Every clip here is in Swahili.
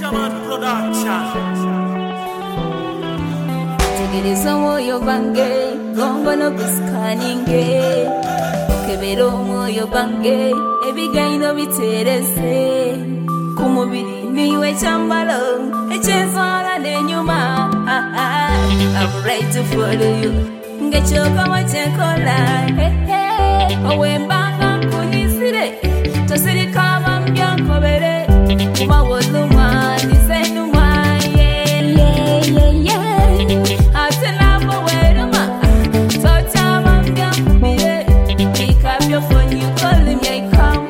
Tegereza omwoyo gwange gongono gusikaninge okebera omwoyo gwange ebigaino bitereze ku mubiri niwe kyambalo ekyenswala n'enyuma. I'm ready to follow you ng'ekyokamo kyenkola owembanga nkunyisire tosirika bambya nkobere kumawolumwa ndisenumwa ate nabo weruma tokyabambya nkubire pick up your phone you call me I come.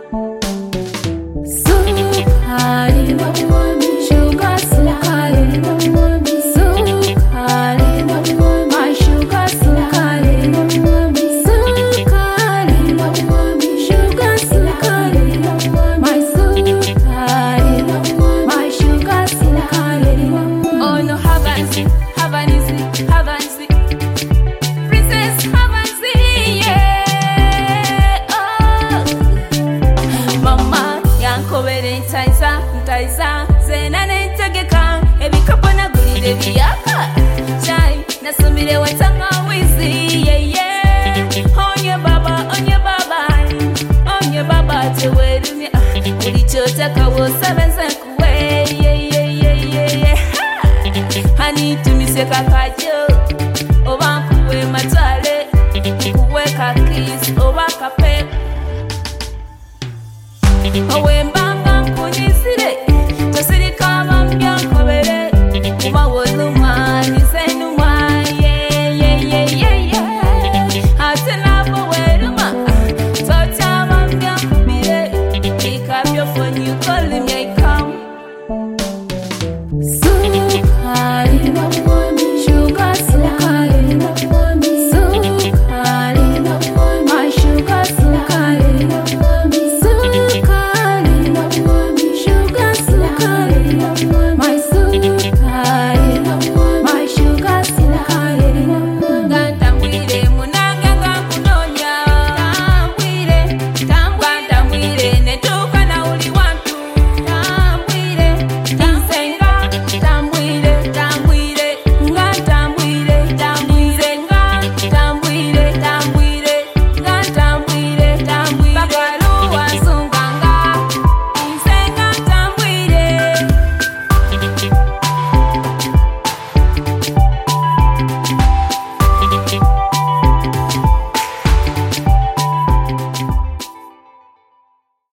Sukari wami sugar sukari wami sukari my sugar sukari wami sukari wami sugar sukari my sukari my sugar sukari. Oh no, haven't princess haven't yeah. Oh mama yankobere ntaiza zena nentegeka ebikapo nagulire byaka chai nasumire watanga wizi onye baba tewerumye ulichotaka wosabenza kuwe hani tumise kakajo oba kuwe matwale kuwe kakis oba kape owemba